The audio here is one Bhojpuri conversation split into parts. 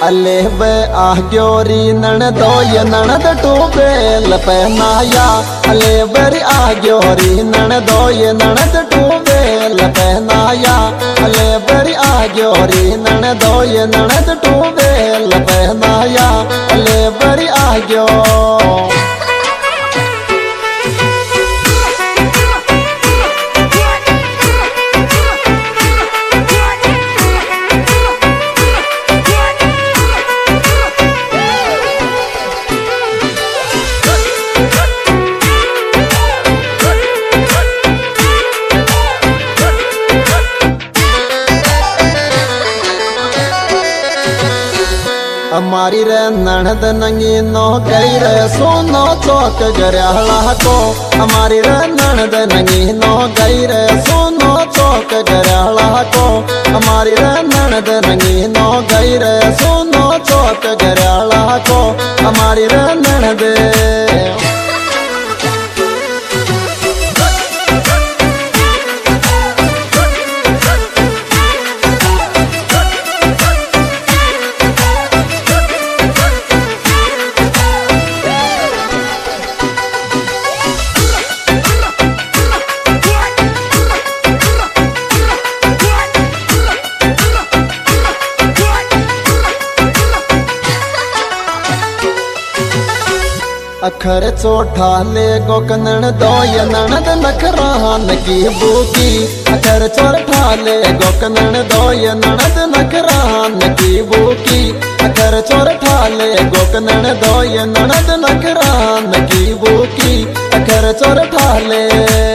अले बे आग्योरी नणदोय नणद टूबे लपनाया अले बरी आग्योरी नणदोय नणद टूबे लपनाया अले बरी आग्योरी नणदोय नणद टूबे लपनाया अले बरी आग्यो हमारी रे नणद नंगी नो गई रे सोनो चौक गरहला को हमारी रे नणद नंगी नो गई रे सोनो चौक गरहला को हमारी रे नणद नंगी नो गई रे सोनो चौक गरहला को हमारी रे नणद अखर चोठा ले गोकनन दोय नणद नखरान की बूकी अखर चोठा ले गोकनन दोय नणद नखरान की बूकी अखर चोठा ले गोकनन दोय नणद नखरान की बूकी अखर चोठा ले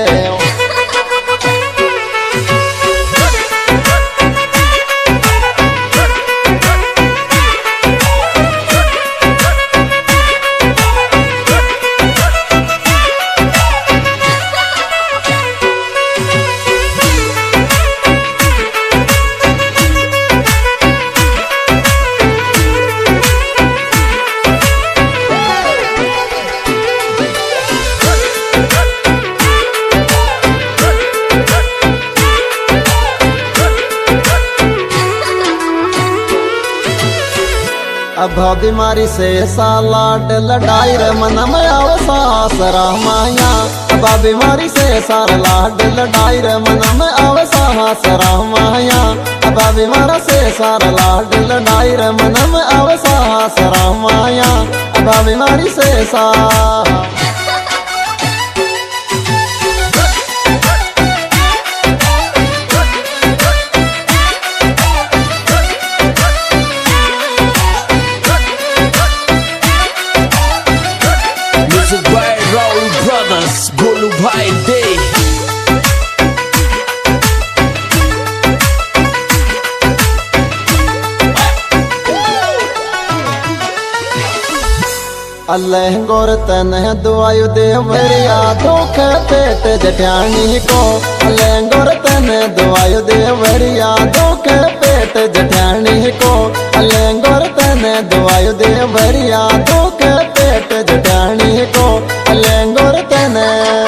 अब बीमारी से सालाड लड़ाई रे मन में अवसास रामाया अब बीमारी से सार लाड लड़ाई रे मन में अवसास रामाया अब बीमारी से सार लाड लड़ाई रे मन में अवसास रामाया अब बीमारी से सार गोलू भाई दे अल्लाह गोर तन दुआयु देवरिया दुख पेट जठानी को अल्लाह गोर तन दुआयु देवरिया दुख पेट जठानी को अल्लाह गोर तन दुआयु देवरिया दुख पेट जठानी को अल्लाह गोर तन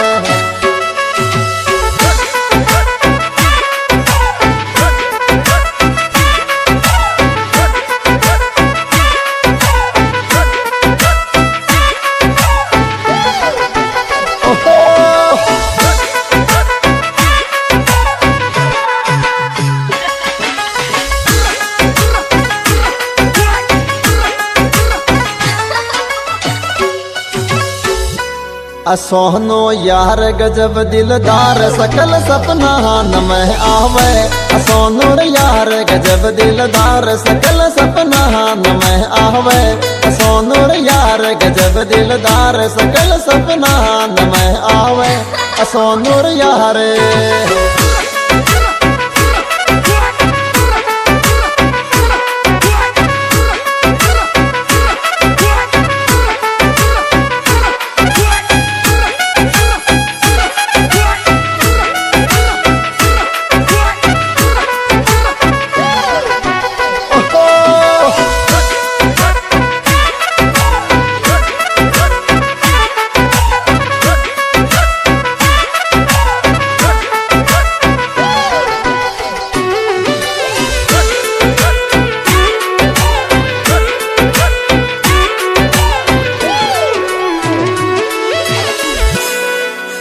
सोहनो यार गजब दिलदार सकल सपना न में आवे सोनो यार गजब दिलदार सकल सपना न में आवे सोनो यार गजब दिलदार सकल सपना न में आवे सोनो यार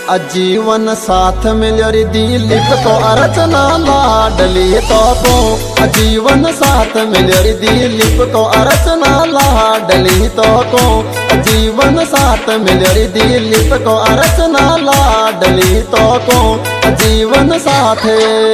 जीवन साथ मिलरी दिलीप को अर्चना लाडली तो को जीवन साथ मिलरी दिलीप को अर्चना लाडली तो को जीवन साथ मिलरी दिलीप को अर्चना लाडली तो को जीवन साथे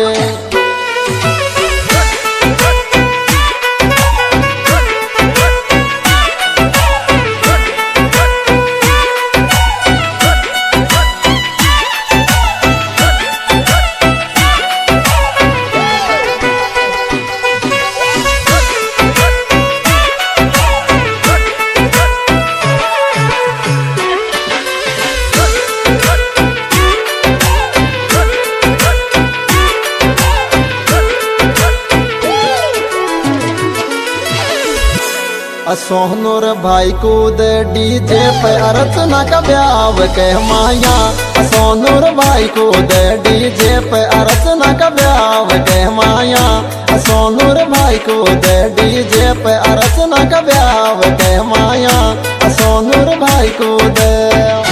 सोहनूर भाई को दे डीजे पे अर्चना का ब्याव के माया सोनूर भाई को दे डीजे पे अर्चना का ब्याव के माया सोनूर भाई को दे डीजे पे अर्चना का ब्याव के माया सोनूर भाई को दे